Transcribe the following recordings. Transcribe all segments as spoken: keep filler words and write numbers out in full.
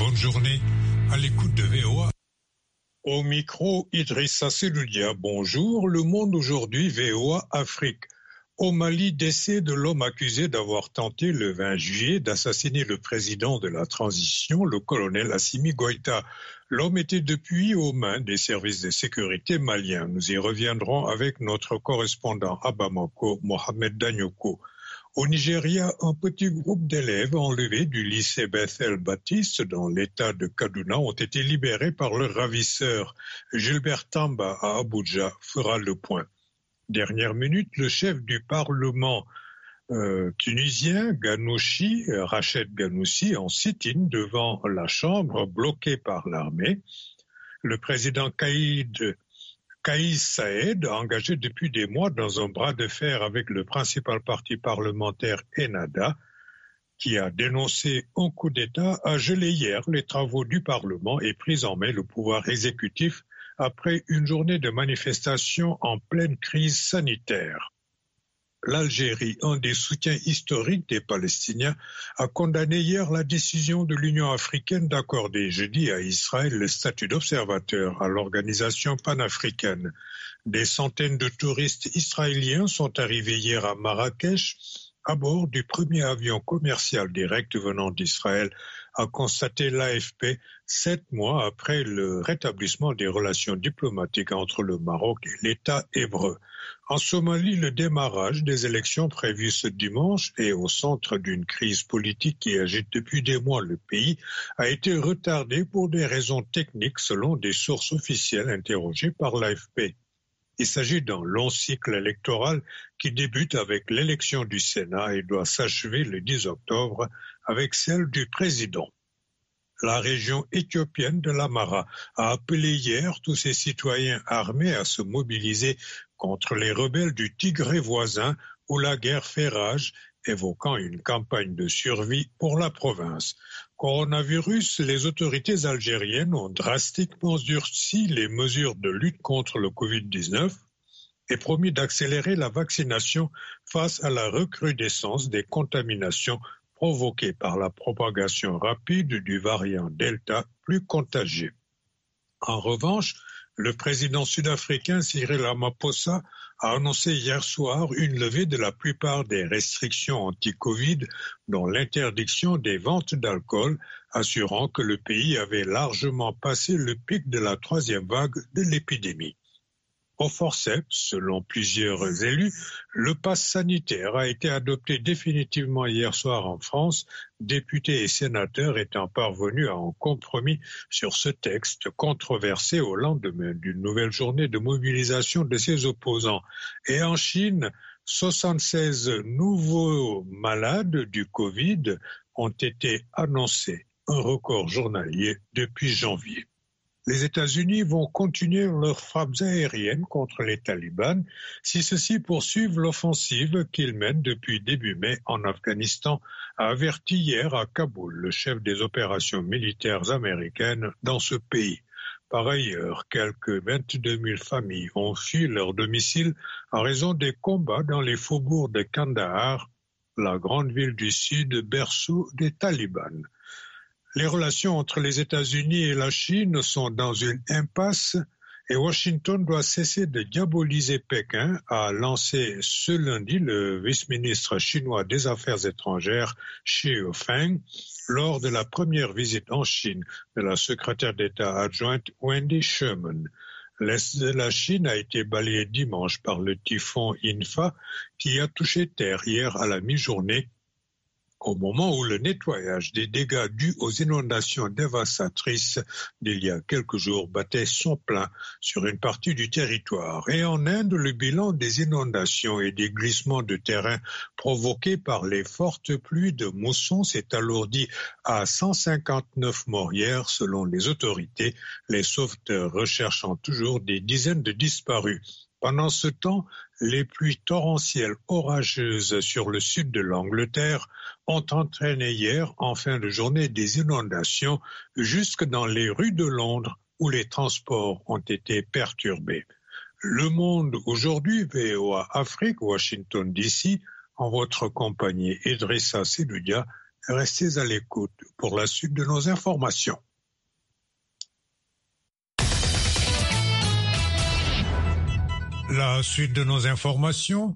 bonne journée à l'écoute de V O A. Au micro, Idrissa Seloudia, bonjour. Le Monde aujourd'hui, V O A Afrique. Au Mali, décès de l'homme accusé d'avoir tenté le vingt juillet d'assassiner le président de la transition, le colonel Assimi Goïta. L'homme était depuis aux mains des services de sécurité maliens. Nous y reviendrons avec notre correspondant à Bamako, Mohamed Danyoko. Au Nigeria, un petit groupe d'élèves enlevés du lycée Bethel Baptiste dans l'état de Kaduna ont été libérés par leur ravisseur. Gilbert Tamba à Abuja fera le point. Dernière minute, le chef du Parlement euh, tunisien, Ghanouchi, Rached Ghannouchi, en sit-in devant la Chambre, bloqué par l'armée. Le président Kaïd Kais Saïed, engagé depuis des mois dans un bras de fer avec le principal parti parlementaire Ennahda, qui a dénoncé un coup d'État, a gelé hier les travaux du Parlement et pris en main le pouvoir exécutif après une journée de manifestation en pleine crise sanitaire. L'Algérie, un des soutiens historiques des Palestiniens, a condamné hier la décision de l'Union africaine d'accorder jeudi à Israël le statut d'observateur à l'organisation panafricaine. Des centaines de touristes israéliens sont arrivés hier à Marrakech à bord du premier avion commercial direct venant d'Israël, a constaté l'A F P sept mois après le rétablissement des relations diplomatiques entre le Maroc et l'État hébreu. En Somalie, le démarrage des élections prévues ce dimanche et au centre d'une crise politique qui agite depuis des mois le pays a été retardé pour des raisons techniques selon des sources officielles interrogées par l'A F P. Il s'agit d'un long cycle électoral qui débute avec l'élection du Sénat et doit s'achever le dix octobre avec celle du président. La région éthiopienne de l'Amara a appelé hier tous ses citoyens armés à se mobiliser contre les rebelles du Tigré voisin où la guerre fait rage, évoquant une campagne de survie pour la province. Coronavirus, les autorités algériennes ont drastiquement durci les mesures de lutte contre le covid dix-neuf et promis d'accélérer la vaccination face à la recrudescence des contaminations provoquées par la propagation rapide du variant Delta plus contagieux. En revanche, le président sud-africain Cyril Ramaphosa a annoncé hier soir une levée de la plupart des restrictions anti-Covid, dont l'interdiction des ventes d'alcool, assurant que le pays avait largement passé le pic de la troisième vague de l'épidémie. Au forceps, selon plusieurs élus, le pass sanitaire a été adopté définitivement hier soir en France, députés et sénateurs étant parvenus à un compromis sur ce texte controversé au lendemain d'une nouvelle journée de mobilisation de ses opposants. Et en Chine, soixante-seize nouveaux malades du Covid ont été annoncés, un record journalier depuis janvier. Les États-Unis vont continuer leurs frappes aériennes contre les talibans si ceux-ci poursuivent l'offensive qu'ils mènent depuis début mai en Afghanistan, a averti hier à Kaboul le chef des opérations militaires américaines dans ce pays. Par ailleurs, quelques vingt-deux mille familles ont fui leur domicile en raison des combats dans les faubourgs de Kandahar, la grande ville du sud, berceau des talibans. Les relations entre les États-Unis et la Chine sont dans une impasse et Washington doit cesser de diaboliser Pékin, a lancé ce lundi le vice-ministre chinois des Affaires étrangères, Xi Feng, lors de la première visite en Chine de la secrétaire d'État adjointe Wendy Sherman. L'Est de la Chine a été balayé dimanche par le typhon Infa qui a touché terre hier à la mi-journée, au moment où le nettoyage des dégâts dus aux inondations dévastatrices d'il y a quelques jours battait son plein sur une partie du territoire. Et en Inde, le bilan des inondations et des glissements de terrain provoqués par les fortes pluies de mousson s'est alourdi à cent cinquante-neuf morts hier selon les autorités, les sauveteurs recherchant toujours des dizaines de disparus. Pendant ce temps, les pluies torrentielles orageuses sur le sud de l'Angleterre ont entraîné hier, en fin de journée, des inondations jusque dans les rues de Londres où les transports ont été perturbés. Le Monde aujourd'hui, V O A Afrique, Washington D C, en votre compagnie Idrissa Seloudia, Restez à l'écoute pour la suite de nos informations. La suite de nos informations.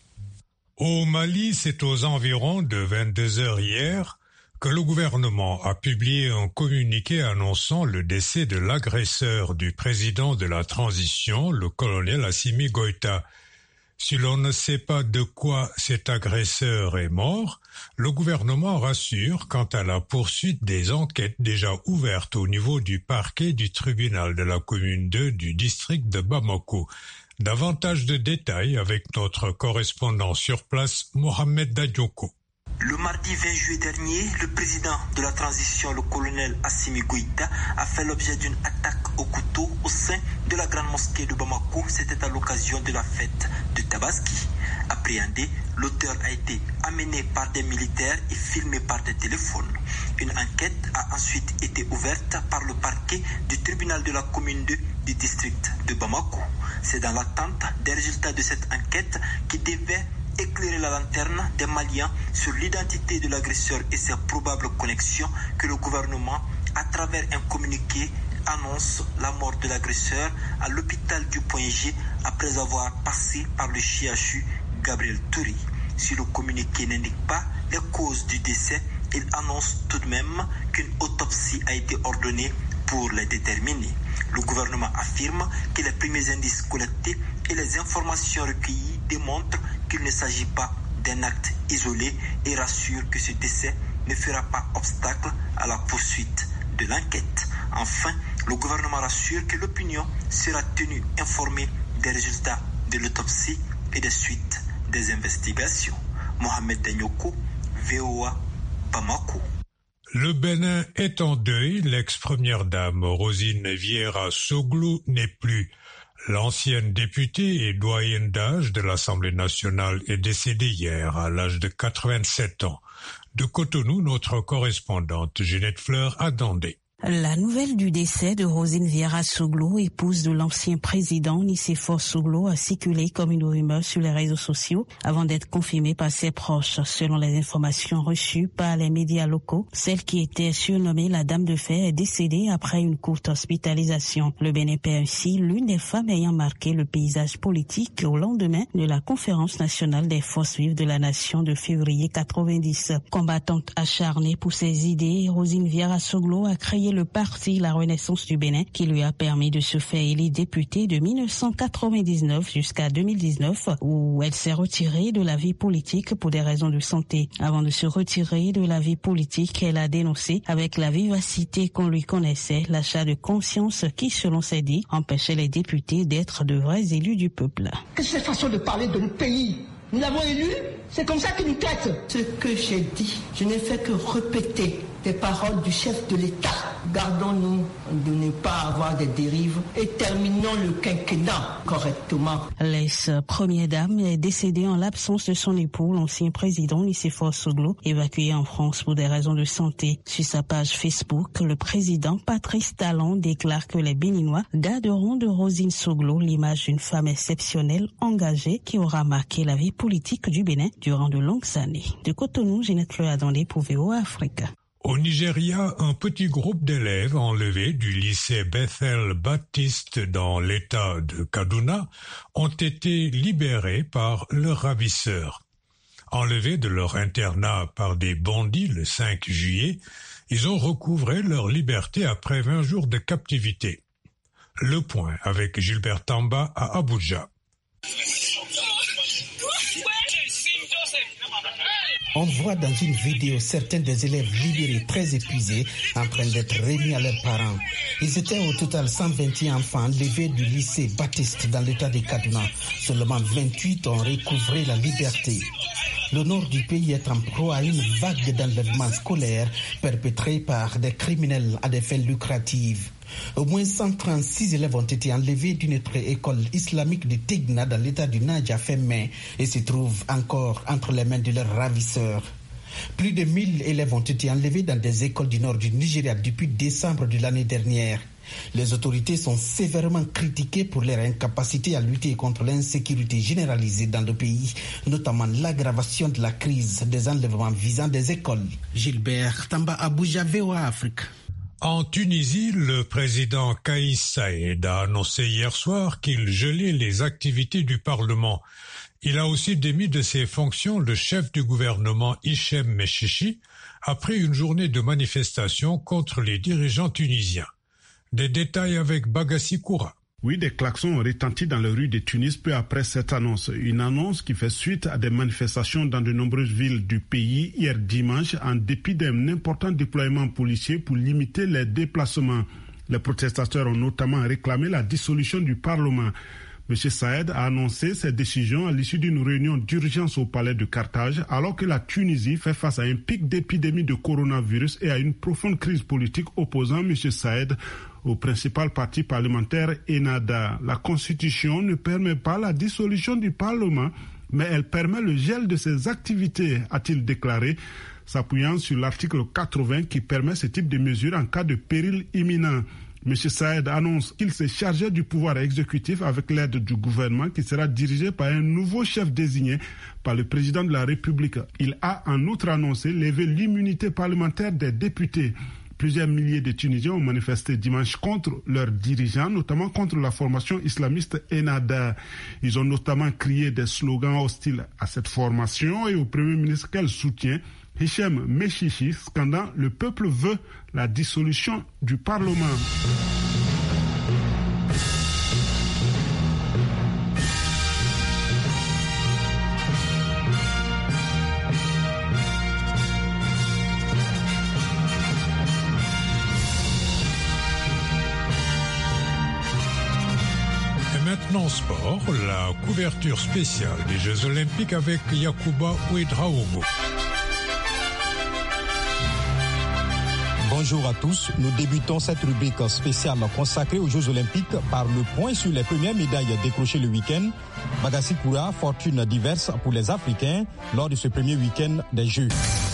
Au Mali, c'est aux environs de vingt-deux heures hier que le gouvernement a publié un communiqué annonçant le décès de l'agresseur du président de la transition, le colonel Assimi Goïta. Si l'on ne sait pas de quoi cet agresseur est mort, le gouvernement rassure quant à la poursuite des enquêtes déjà ouvertes au niveau du parquet du tribunal de la commune deux du district de Bamako. Davantage de détails avec notre correspondant sur place, Mohamed Dadioko. Le mardi vingt juillet dernier, le président de la transition, le colonel Assimi Goïta, a fait l'objet d'une attaque au couteau au sein de la grande mosquée de Bamako. C'était à l'occasion de la fête de Tabaski. Appréhendé, l'auteur a été amené par des militaires et filmé par des téléphones. Une enquête a ensuite été ouverte par le parquet du tribunal de la commune deux du district de Bamako. C'est dans l'attente des résultats de cette enquête qui devait éclairer la lanterne des Maliens sur l'identité de l'agresseur et ses probables connexions que le gouvernement, à travers un communiqué, annonce la mort de l'agresseur à l'hôpital du Point G après avoir passé par le C H U Gabriel Touré. Si le communiqué n'indique pas les causes du décès, il annonce tout de même qu'une autopsie a été ordonnée pour les déterminer. Le gouvernement affirme que les premiers indices collectés et les informations recueillies démontrent qu'il ne s'agit pas d'un acte isolé et rassure que ce décès ne fera pas obstacle à la poursuite de l'enquête. Enfin, le gouvernement rassure que l'opinion sera tenue informée des résultats de l'autopsie et des suites des investigations. Mohamed Danyoko, V O A, Bamako. Le Bénin est en deuil. L'ex-première dame Rosine Vieira Soglou n'est plus. L'ancienne députée et doyenne d'âge de l'Assemblée nationale est décédée hier à l'âge de quatre-vingt-sept ans. De Cotonou, notre correspondante Ginette Fleur a demandé. La nouvelle du décès de Rosine Vieira Soglou, épouse de l'ancien président Nicéphore Soglou, a circulé comme une rumeur sur les réseaux sociaux avant d'être confirmée par ses proches. Selon les informations reçues par les médias locaux, celle qui était surnommée la Dame de Fer est décédée après une courte hospitalisation. Le Bénin perd ainsi l'une des femmes ayant marqué le paysage politique au lendemain de la conférence nationale des forces vives de la nation de février quatre-vingt-dix. Combattante acharnée pour ses idées, Rosine Vieira Soglou a créé le parti La Renaissance du Bénin qui lui a permis de se faire élire députée de mille neuf cent quatre-vingt-dix-neuf jusqu'à deux mille dix-neuf où elle s'est retirée de la vie politique pour des raisons de santé. Avant de se retirer de la vie politique, elle a dénoncé avec la vivacité qu'on lui connaissait l'achat de conscience qui, selon ses dits, empêchait les députés d'être de vrais élus du peuple. Qu'est-ce que cette façon de parler de notre pays? Nous l'avons élu, c'est comme ça qu'il nous traite. Ce que j'ai dit, je n'ai fait que répéter les paroles du chef de l'État. Gardons-nous de ne pas avoir des dérives et terminons le quinquennat correctement. L'ex-première dame est décédée en l'absence de son époux, l'ancien président Nicéphore Soglou, évacué en France pour des raisons de santé. Sur sa page Facebook, le président Patrice Talon déclare que les Béninois garderont de Rosine Soglou l'image d'une femme exceptionnelle, engagée, qui aura marqué la vie politique du Bénin durant de longues années. De Cotonou, Ginette Fleur attendait pour V O A Afrique. Au Nigeria, un petit groupe d'élèves enlevés du lycée Bethel Baptiste dans l'État de Kaduna ont été libérés par leurs ravisseurs. Enlevés de leur internat par des bandits le cinq juillet, ils ont recouvré leur liberté après vingt jours de captivité. Le point avec Gilbert Tamba à Abuja. On voit dans une vidéo certains des élèves libérés très épuisés en train d'être remis à leurs parents. Ils étaient au total cent vingt et un enfants enlevés du lycée Baptiste dans l'état de Kaduna. Seulement vingt-huit ont recouvré la liberté. Le nord du pays est en proie à une vague d'enlèvements scolaires perpétrés par des criminels à des fins lucratives. Au moins cent trente-six élèves ont été enlevés d'une autre école islamique de Tigna dans l'état du Niger fin mai et se trouvent encore entre les mains de leurs ravisseurs. Plus de mille élèves ont été enlevés dans des écoles du nord du Nigeria depuis décembre de l'année dernière. Les autorités sont sévèrement critiquées pour leur incapacité à lutter contre l'insécurité généralisée dans le pays, notamment l'aggravation de la crise des enlèvements visant des écoles. Gilbert Tamba, Abuja, V O A Afrique. En Tunisie, le président Kais Saied a annoncé hier soir qu'il gelait les activités du Parlement. Il a aussi démis de ses fonctions le chef du gouvernement Hichem Mechichi après une journée de manifestation contre les dirigeants tunisiens. Des détails avec Bagassi Koura. Oui, des klaxons ont retenti dans les rues de Tunis peu après cette annonce. Une annonce qui fait suite à des manifestations dans de nombreuses villes du pays hier dimanche en dépit d'un important déploiement policier pour limiter les déplacements. Les protestataires ont notamment réclamé la dissolution du Parlement. M. Saïed a annoncé cette décision à l'issue d'une réunion d'urgence au palais de Carthage, alors que la Tunisie fait face à un pic d'épidémie de coronavirus et à une profonde crise politique opposant M. Saïed au principal parti parlementaire Ennahda. La Constitution ne permet pas la dissolution du Parlement, mais elle permet le gel de ses activités, a-t-il déclaré, s'appuyant sur l'article quatre-vingts qui permet ce type de mesures en cas de péril imminent. M. Saïed annonce qu'il s'est chargé du pouvoir exécutif avec l'aide du gouvernement qui sera dirigé par un nouveau chef désigné par le président de la République. Il a en outre annoncé lever l'immunité parlementaire des députés. Plusieurs milliers de Tunisiens ont manifesté dimanche contre leurs dirigeants, notamment contre la formation islamiste Ennahda. Ils ont notamment crié des slogans hostiles à cette formation et au Premier ministre qu'elle soutient, Hichem Mechichi, scandant « Le peuple veut la dissolution du Parlement ». Maintenant sport, la couverture spéciale des Jeux Olympiques avec Yacouba Ouedraogo. Bonjour à tous, nous débutons cette rubrique spéciale consacrée aux Jeux Olympiques par le point sur les premières médailles décrochées le week-end. Bagassi Koura, fortune diverse pour les Africains lors de ce premier week-end des Jeux.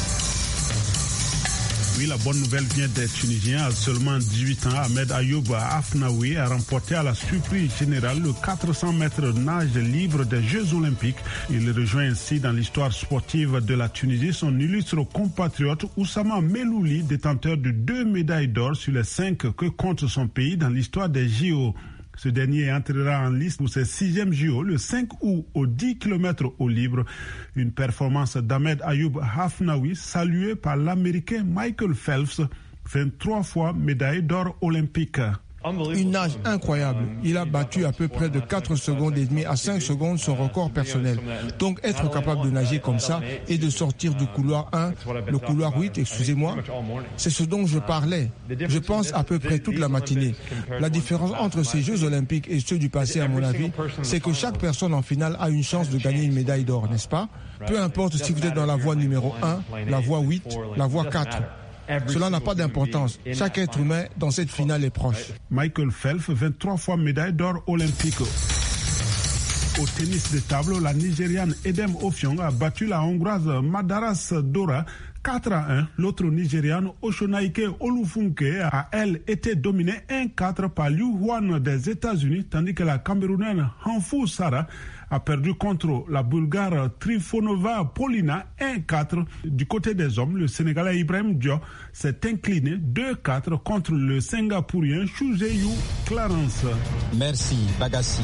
Oui, la bonne nouvelle vient des Tunisiens. À seulement dix-huit ans, Ahmed Ayoub Afnaoui a remporté à la surprise générale le quatre cents mètres nage libre des Jeux Olympiques. Il rejoint ainsi dans l'histoire sportive de la Tunisie son illustre compatriote Oussama Melouli, détenteur de deux médailles d'or sur les cinq que compte son pays dans l'histoire des J O. Ce dernier entrera en liste pour ses sixièmes J O le cinq août aux dix kilomètres au libre. Une performance d'Ahmed Ayoub Afnaoui saluée par l'Américain Michael Phelps, vingt-trois fois médaille d'or olympique. Une nage incroyable. Il a battu à peu près de quatre secondes et demie à cinq secondes son record personnel. Donc être capable de nager comme ça et de sortir du couloir un, le couloir huit, excusez-moi, c'est ce dont je parlais. Je pense à peu près toute la matinée. La différence entre ces Jeux Olympiques et ceux du passé, à mon avis, c'est que chaque personne en finale a une chance de gagner une médaille d'or, n'est-ce pas? Peu importe si vous êtes dans la voie numéro un, la voie huit, la voie quatre. Cela n'a pas d'importance. Chaque être humain dans cette finale est proche. Michael Phelps, vingt-trois fois médaille d'or olympique. Au tennis de table, la Nigériane Edem Ofiong a battu la Hongroise Madaras Dora quatre à un. L'autre Nigériane Oshonaike Olufunke a, elle, été dominée un quatre par Liu Huan des États-Unis, tandis que la Camerounaine Hanfou Sara a perdu contre la Bulgare Trifonova Polina un quatre. Du côté des hommes, le Sénégalais Ibrahim Diop s'est incliné deux quatre contre le Singapourien Chuzeyu Clarence. Merci, Bagassi.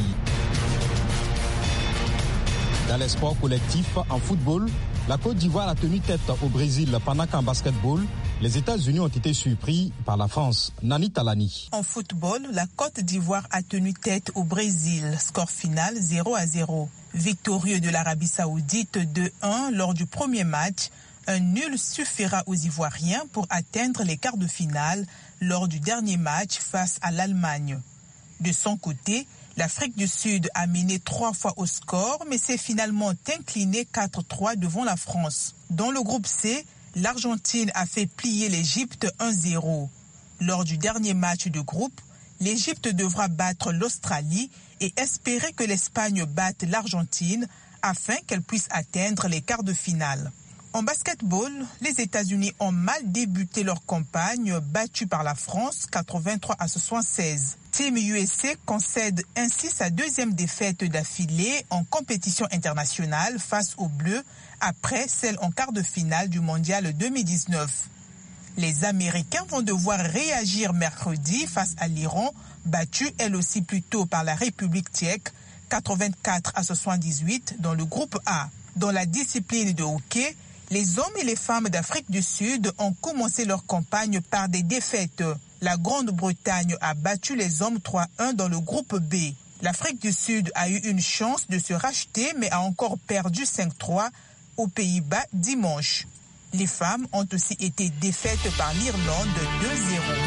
Dans les sports collectifs, en football, la Côte d'Ivoire a tenu tête au Brésil pendant qu'en basketball, les États-Unis ont été surpris par la France. Nani Talani. En football, la Côte d'Ivoire a tenu tête au Brésil. Score final zéro à zéro. Victorieux de l'Arabie Saoudite deux un lors du premier match, un nul suffira aux Ivoiriens pour atteindre les quarts de finale lors du dernier match face à l'Allemagne. De son côté, l'Afrique du Sud a mené trois fois au score, mais s'est finalement inclinée quatre trois devant la France. Dans le groupe C, l'Argentine a fait plier l'Égypte un zéro. Lors du dernier match de groupe, l'Égypte devra battre l'Australie et espérer que l'Espagne batte l'Argentine afin qu'elle puisse atteindre les quarts de finale. En basketball, les États-Unis ont mal débuté leur campagne, battue par la France quatre-vingt-trois à soixante-seize. Team U S A concède ainsi sa deuxième défaite d'affilée en compétition internationale face aux Bleus, après celle en quart de finale du Mondial deux mille dix-neuf. Les Américains vont devoir réagir mercredi face à l'Iran, battue elle aussi plus tôt par la République tchèque, quatre-vingt-quatre à soixante-dix-huit dans le groupe A. Dans la discipline de hockey, les hommes et les femmes d'Afrique du Sud ont commencé leur campagne par des défaites. La Grande-Bretagne a battu les hommes trois un dans le groupe B. L'Afrique du Sud a eu une chance de se racheter mais a encore perdu cinq trois aux Pays-Bas dimanche. Les femmes ont aussi été défaites par l'Irlande deux zéro.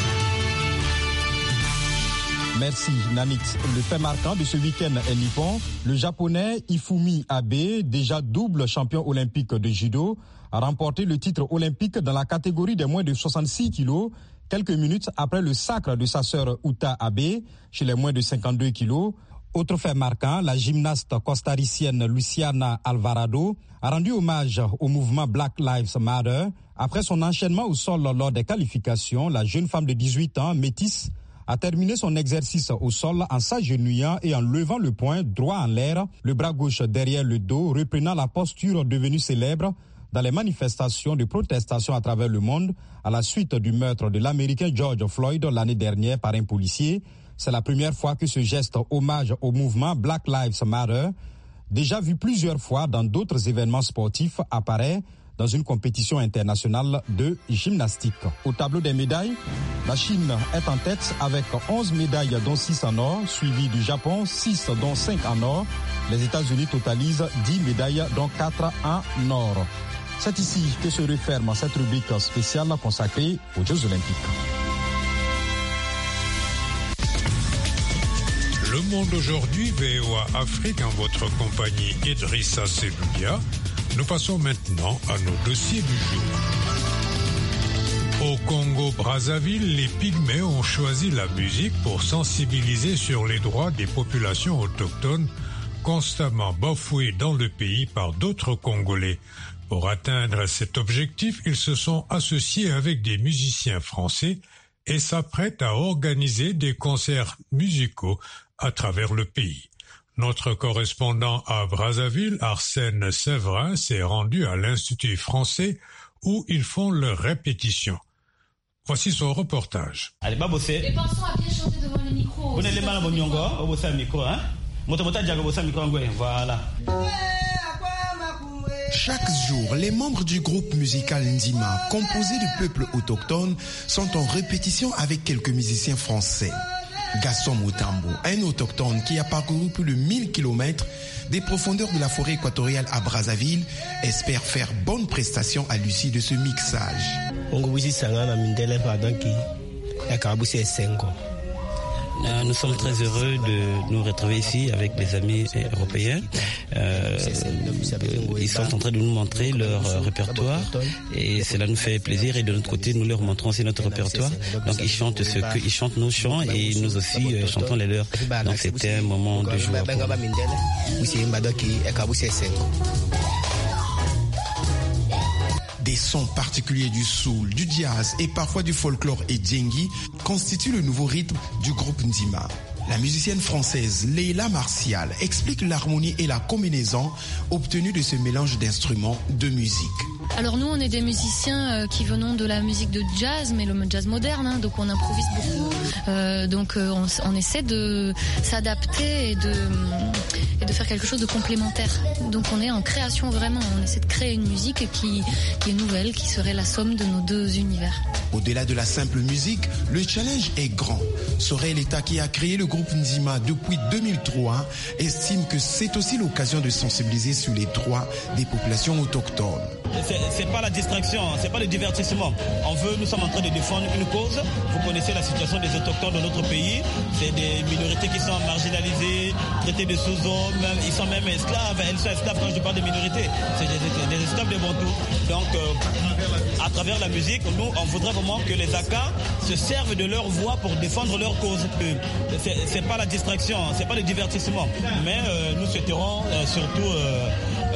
Merci Nanit. Le fait marquant de ce week-end est nippon. Le japonais Ifumi Abe, déjà double champion olympique de judo, a remporté le titre olympique dans la catégorie des moins de soixante-six kilos, quelques minutes après le sacre de sa sœur Uta Abe chez les moins de cinquante-deux kilos. Autre fait marquant, la gymnaste costaricienne Luciana Alvarado a rendu hommage au mouvement Black Lives Matter. Après son enchaînement au sol lors des qualifications, la jeune femme de dix-huit ans, métisse, a terminé son exercice au sol en s'agenouillant et en levant le poing droit en l'air, le bras gauche derrière le dos, reprenant la posture devenue célèbre dans les manifestations de protestation à travers le monde à la suite du meurtre de l'Américain George Floyd l'année dernière par un policier. C'est la première fois que ce geste hommage au mouvement Black Lives Matter, déjà vu plusieurs fois dans d'autres événements sportifs, apparaît dans une compétition internationale de gymnastique. Au tableau des médailles, la Chine est en tête avec onze médailles dont six en or, suivi du Japon, six dont cinq en or. Les États-Unis totalisent dix médailles dont quatre en or. C'est ici que se referme cette rubrique spéciale consacrée aux Jeux Olympiques. Le Monde aujourd'hui, V O A Afrique, en votre compagnie Idrissa Seloudia. Nous passons maintenant à nos dossiers du jour. Au Congo-Brazzaville, les Pygmées ont choisi la musique pour sensibiliser sur les droits des populations autochtones constamment bafouées dans le pays par d'autres Congolais. Pour atteindre cet objectif, ils se sont associés avec des musiciens français et s'apprêtent à organiser des concerts musicaux à travers le pays. Notre correspondant à Brazzaville, Arsène Séverin, s'est rendu à l'Institut français où ils font leurs répétitions. Voici son reportage. Allez, bah bosser. Les pensons à bien chanter devant le micro. Vous n'êtes pas bon nyongo, vous bossez le micro, hein? Voilà. Chaque jour, les membres du groupe musical Ndima, composé de peuples autochtones, sont en répétition avec quelques musiciens français. Gaston Moutambo, un autochtone qui a parcouru plus de mille kilomètres des profondeurs de la forêt équatoriale à Brazzaville, espère faire bonne prestation à l'issue de ce mixage. Nous sommes très heureux de nous retrouver ici avec les amis européens. Euh, ils sont en train de nous montrer leur répertoire et cela nous fait plaisir, et de notre côté nous leur montrons aussi notre répertoire. Donc ils chantent ce que ils chantent nos chants et nous aussi euh, chantons les leurs. Donc c'était un moment de joie pour nous. Des sons particuliers du soul, du jazz et parfois du folklore et djengi constituent le nouveau rythme du groupe Ndima. La musicienne française Leila Martial explique l'harmonie et la combinaison obtenue de ce mélange d'instruments de musique. Alors nous, on est des musiciens euh, qui venons de la musique de jazz, mais le jazz moderne, hein, donc on improvise beaucoup. Euh, donc euh, on, on essaie de s'adapter et de, et de faire quelque chose de complémentaire. Donc on est en création vraiment, on essaie de créer une musique qui, qui est nouvelle, qui serait la somme de nos deux univers. Au-delà de la simple musique, le challenge est grand. Sorel l'État qui a créé le groupe Ndima depuis deux mille trois estime que c'est aussi l'occasion de sensibiliser sur les droits des populations autochtones. C'est, c'est pas la distraction, c'est pas le divertissement. On veut, nous sommes en train de défendre une cause. Vous connaissez la situation des autochtones dans notre pays. C'est des minorités qui sont marginalisées, traitées de sous-hommes. Ils sont même esclaves. Elles sont esclaves quand je parle des minorités. C'est des, des esclaves des Bantous. Donc, euh, à travers la musique, nous, on voudrait vraiment que les Aka se servent de leur voix pour défendre leur cause. C'est, c'est pas la distraction, c'est pas le divertissement. Mais euh, nous souhaiterons euh, surtout euh, euh,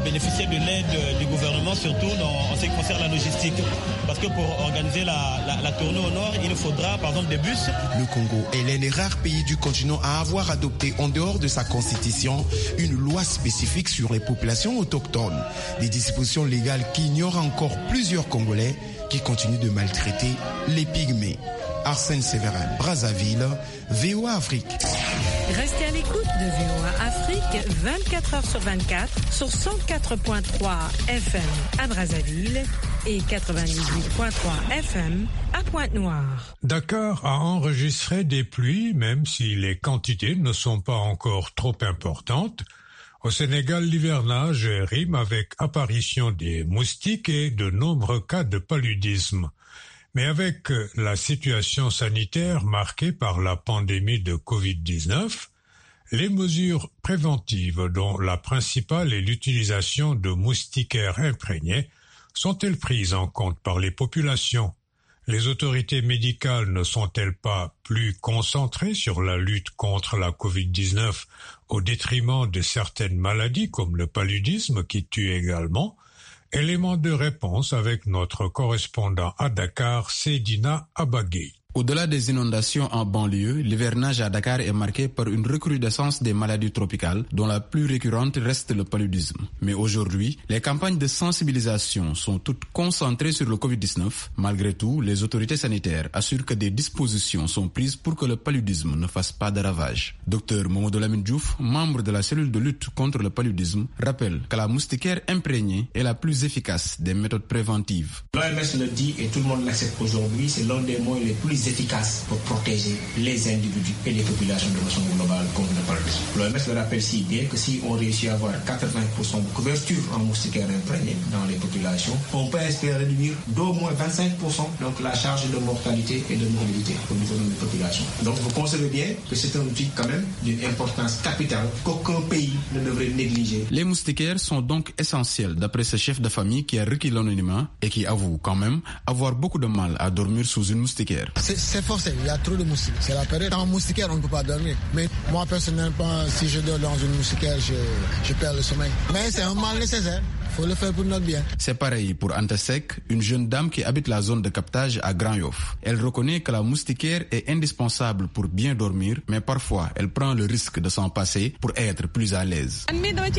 bénéficier de l'aide du gouvernement, surtout dans, en ce qui concerne la logistique. Parce que pour organiser la, la, la tournée au nord, il faudra par exemple des bus. Le Congo est l'un des rares pays du continent à avoir adopté en dehors de sa constitution une loi spécifique sur les populations autochtones. Des dispositions légales qui ignorent encore plusieurs Congolais qui continuent de maltraiter les pygmées. Arsène Séverin, Brazzaville, V O A Afrique. Restez à l'écoute de V O A Afrique vingt-quatre heures sur vingt-quatre sur cent quatre virgule trois F M à Brazzaville et quatre-vingt-dix-huit virgule trois F M à Pointe-Noire. Dakar a enregistré des pluies, même si les quantités ne sont pas encore trop importantes. Au Sénégal, l'hivernage rime avec apparition des moustiques et de nombreux cas de paludisme. Mais avec la situation sanitaire marquée par la pandémie de covid dix-neuf, les mesures préventives, dont la principale est l'utilisation de moustiquaires imprégnés, sont-elles prises en compte par les populations? Les autorités médicales ne sont-elles pas plus concentrées sur la lutte contre la covid dix-neuf au détriment de certaines maladies comme le paludisme qui tue également? Élément de réponse avec notre correspondant à Dakar, Seydina Abagay. Au-delà des inondations en banlieue, l'hivernage à Dakar est marqué par une recrudescence des maladies tropicales, dont la plus récurrente reste le paludisme. Mais aujourd'hui, les campagnes de sensibilisation sont toutes concentrées sur le covid dix-neuf. Malgré tout, les autorités sanitaires assurent que des dispositions sont prises pour que le paludisme ne fasse pas de ravages. Docteur Mamadou Lamine Diouf, membre de la cellule de lutte contre le paludisme, rappelle que la moustiquaire imprégnée est la plus efficace des méthodes préventives. L'O M S le dit et tout le monde l'accepte aujourd'hui, c'est l'un des moyens les plus efficace pour protéger les individus et les populations de façon globale contre le paludisme. L'O M S le rappelle si bien que si on réussit à avoir quatre-vingts pour cent de couverture en moustiquaires imprégnés dans les populations, on peut espérer réduire d'au moins vingt-cinq pour cent donc la charge de mortalité et de morbidité au niveau de nos populations. Donc vous concevez bien que c'est un outil quand même d'une importance capitale qu'aucun pays ne devrait négliger. Les moustiquaires sont donc essentiels d'après ce chef de famille qui a requis l'anonymat et qui avoue quand même avoir beaucoup de mal à dormir sous une moustiquaire. C'est, c'est forcé, il y a trop de moustiques. C'est la période. En moustiquaire, on ne peut pas dormir. Mais moi, personnellement, si je dors dans une moustiquaire, je, je perds le sommeil. Mais c'est un mal nécessaire. Il faut le faire pour notre bien. C'est pareil pour Antesek, une jeune dame qui habite la zone de captage à Grand Yoff. Elle reconnaît que la moustiquaire est indispensable pour bien dormir, mais parfois elle prend le risque de s'en passer pour être plus à l'aise.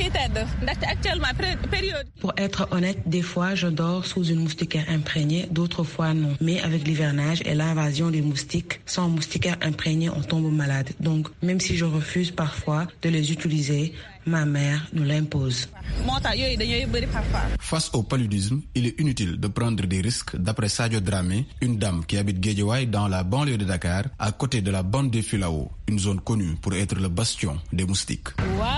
Pour être honnête, des fois je dors sous une moustiquaire imprégnée, d'autres fois non. Mais avec l'hivernage et l'invasion des moustiques, sans moustiquaire imprégnée, on tombe malade. Donc même si je refuse parfois de les utiliser, ma mère nous l'impose. Face au paludisme, il est inutile de prendre des risques, d'après Sadio Dramé, une dame qui habite Guédiawaye dans la banlieue de Dakar, à côté de la bande des Filao, une zone connue pour être le bastion des moustiques.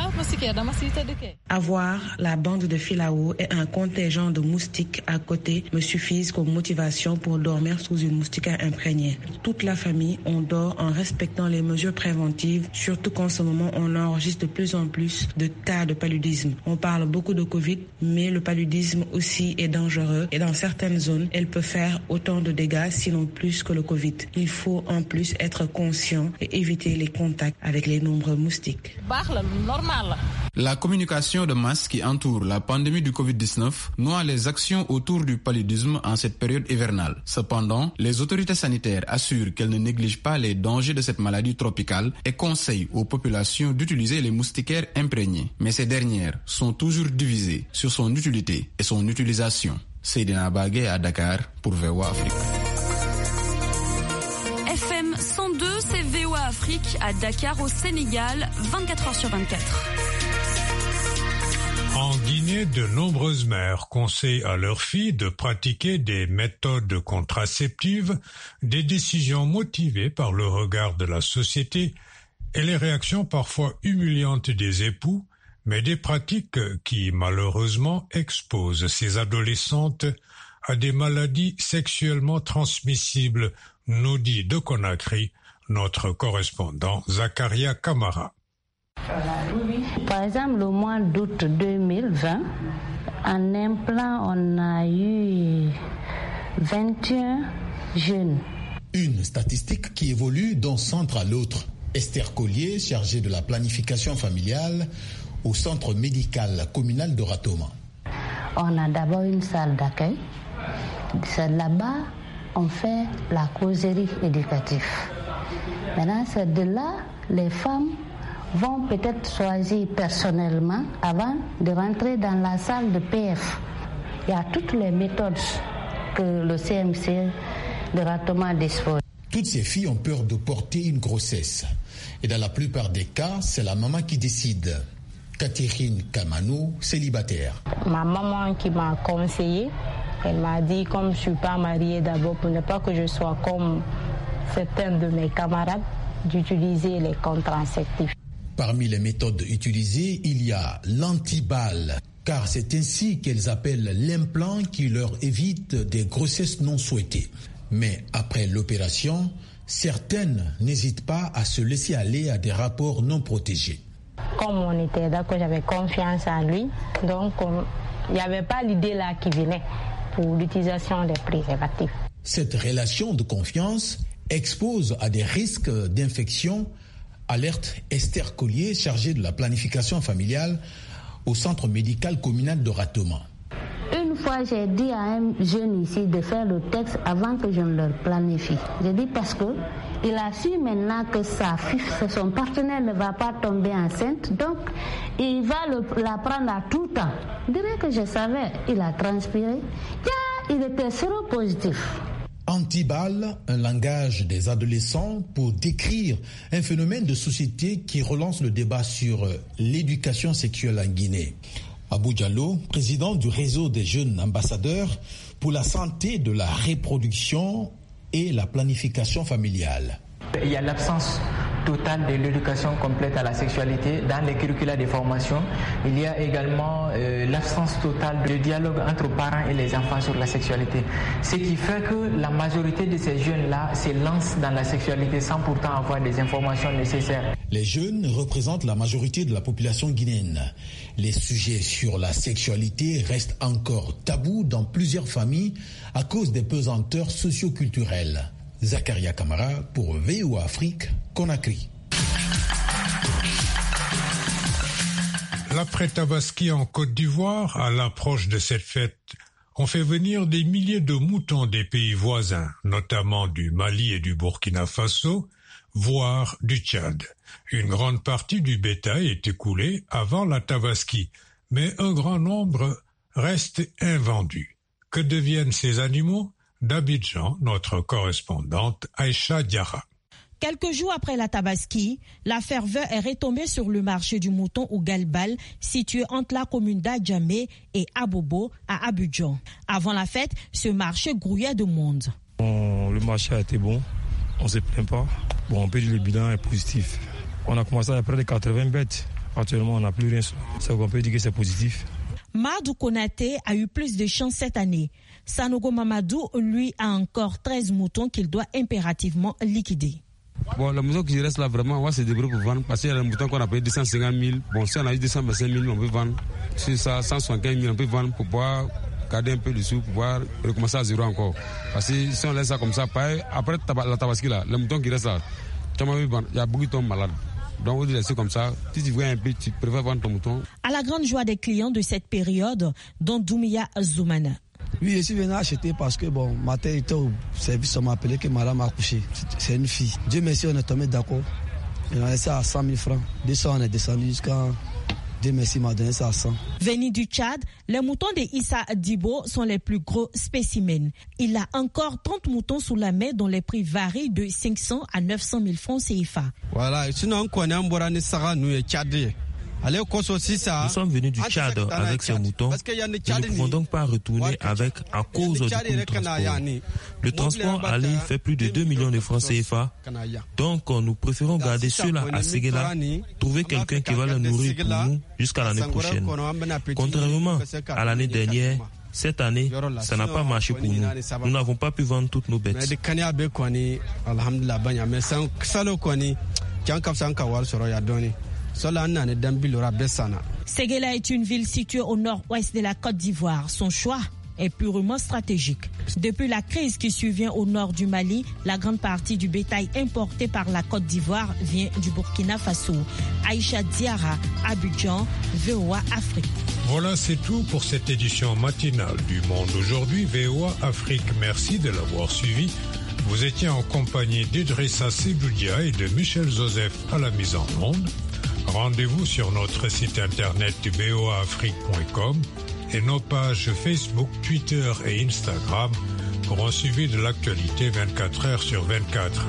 Avoir la bande de Filao et un contingent de moustiques à côté me suffisent comme motivation pour dormir sous une moustiquaire imprégnée. Toute la famille, on dort en respectant les mesures préventives, surtout qu'en ce moment, on enregistre de plus en plus de cas de paludisme. On parle beaucoup de Covid, mais le paludisme aussi est dangereux et dans certaines zones, elle peut faire autant de dégâts, sinon plus que le Covid. Il faut en plus être conscient et éviter les contacts avec les nombreux moustiques. La communication de masse qui entoure la pandémie du covid dix-neuf noie les actions autour du paludisme en cette période hivernale. Cependant, les autorités sanitaires assurent qu'elles ne négligent pas les dangers de cette maladie tropicale et conseillent aux populations d'utiliser les moustiquaires imprégnés. Mais ces dernières sont toujours divisées sur son utilité et son utilisation. Seydina Bagay à Dakar pour V O A Afrique. F M cent deux, c'est V O A Afrique à Dakar au Sénégal, vingt-quatre heures sur vingt-quatre. En Guinée, de nombreuses mères conseillent à leurs filles de pratiquer des méthodes contraceptives, des décisions motivées par le regard de la société et les réactions parfois humiliantes des époux, mais des pratiques qui malheureusement exposent ces adolescentes à des maladies sexuellement transmissibles, nous dit de Conakry notre correspondant Zakaria Kamara. Par exemple, le mois d'août deux mille vingt, en implant, on a eu vingt et un jeunes. Une statistique qui évolue d'un centre à l'autre. Esther Collier, chargée de la planification familiale au centre médical communal de Ratoma. on a d'abord une salle d'accueil. C'est là-bas on fait la causerie éducative. Maintenant, c'est de là les femmes vont peut-être choisir personnellement avant de rentrer dans la salle de P F. Il y a toutes les méthodes que le C M C de Ratoma dispose. Toutes ces filles ont peur de porter une grossesse. Et dans la plupart des cas, c'est la maman qui décide. Catherine Kamano, célibataire. Ma maman qui m'a conseillé, elle m'a dit, comme je ne suis pas mariée d'abord, pour ne pas que je sois comme certains de mes camarades, d'utiliser les contraceptifs. Parmi les méthodes utilisées, il y a l'antiballe, car c'est ainsi qu'elles appellent l'implant qui leur évite des grossesses non souhaitées. Mais après l'opération, certaines n'hésitent pas à se laisser aller à des rapports non protégés. Comme on était d'accord, j'avais confiance en lui, donc il n'y avait pas l'idée là qui venait pour l'utilisation des préservatifs. Cette relation de confiance expose à des risques d'infection, alerte Esther Collier, chargée de la planification familiale au centre médical communal de Ratoma. Une fois, j'ai dit à un jeune ici de faire le texte avant que je ne leur planifie. J'ai dit parce que il a su maintenant que sa fille, son partenaire ne va pas tomber enceinte, donc il va le, la prendre à tout temps. Je dirais que je savais, il a transpiré. Yeah, il était séropositif. Antiballe, un langage des adolescents pour décrire un phénomène de société qui relance le débat sur l'éducation sexuelle en Guinée. Abou Diallo, président du réseau des jeunes ambassadeurs pour la santé de la reproduction et la planification familiale. Il y a l'absence totale de l'éducation complète à la sexualité dans les curricula de formation. Il y a également euh, l'absence totale de dialogue entre parents et les enfants sur la sexualité. Ce qui fait que la majorité de ces jeunes-là se lancent dans la sexualité sans pourtant avoir des informations nécessaires. Les jeunes représentent la majorité de la population guinéenne. Les sujets sur la sexualité restent encore tabous dans plusieurs familles à cause des pesanteurs socio-culturelles. Zakaria Kamara pour V O A Afrique, Conakry. L'après-Tabaski en Côte d'Ivoire, à l'approche de cette fête, on fait venir des milliers de moutons des pays voisins, notamment du Mali et du Burkina Faso, voire du Tchad. Une grande partie du bétail est écoulée avant la Tabaski, mais un grand nombre reste invendu. Que deviennent ces animaux ? D'Abidjan, notre correspondante Aïcha Diarra. Quelques jours après la Tabaski, la ferveur est retombée sur le marché du mouton au Galbal, situé entre la commune d'Adjamé et Abobo à Abidjan. Avant la fête, ce marché grouillait de monde. Bon, le marché a été bon, on ne se plaint pas. Bon, on peut dire que le bilan est positif. On a commencé à près de quatre-vingts bêtes. Actuellement, on n'a plus rien. Ça, on peut dire que c'est positif. Madou Konaté a eu plus de chance cette année. Sanogo Mamadou, lui, a encore treize moutons qu'il doit impérativement liquider. Bon, le mouton qui reste là, vraiment, on va se débrouiller pour vendre. Parce qu'il y a des moutons qu'on a payé deux cent cinquante mille. Bon, si on a eu deux cent vingt-cinq mille, on peut vendre. Si ça, cent soixante-quinze mille, on peut vendre pour pouvoir garder un peu de sous, pour pouvoir recommencer à zéro encore. Parce que si on laisse ça comme ça, pareil, après la Tabaski, là, le mouton qui reste là, il y a beaucoup de tombes malades. Donc, on dit laisser comme ça. Si tu vois un peu, tu préfères vendre ton mouton. À la grande joie des clients de cette période, dont Doumia Zoumana. Oui, je suis venu acheter parce que, bon, matin, était au service, on m'a appelé que madame a accouché. C'est une fille. Dieu merci, on est tombé d'accord. On a laissé à cent mille francs. deux cents, on est descendu jusqu'à... Dieu merci, m'a donné ça à cent. Venus du Tchad, les moutons de Issa Dibo sont les plus gros spécimens. Il a encore trente moutons sous la main dont les prix varient de cinq cents à neuf cent mille francs C F A. Voilà, sinon on connaît un borane saga nous et Tchadien. Nous sommes venus du Tchad avec ces moutons et nous ne pouvons donc pas retourner avec à cause du coût du transport. Le transport aller fait plus de deux millions de francs C F A, donc nous préférons garder ceux-là à Séguéla, trouver quelqu'un qui va les nourrir pour nous jusqu'à l'année prochaine. Contrairement à l'année dernière, cette année, ça n'a pas marché pour nous. Nous n'avons pas pu vendre toutes nos bêtes. Séguéla est une ville située au nord-ouest de la Côte d'Ivoire. Son choix est purement stratégique. Depuis la crise qui survient au nord du Mali, la grande partie du bétail importé par la Côte d'Ivoire vient du Burkina Faso. Aïcha Diarra, Abidjan, V O A Afrique. Voilà, c'est tout pour cette édition matinale du Monde aujourd'hui, V O A Afrique. Merci de l'avoir suivi. Vous étiez en compagnie d'Idrissa Sidoudia et de Michel Joseph à la mise en onde. Rendez-vous sur notre site internet v o a afrique point com et nos pages Facebook, Twitter et Instagram pour un suivi de l'actualité vingt-quatre heures sur vingt-quatre.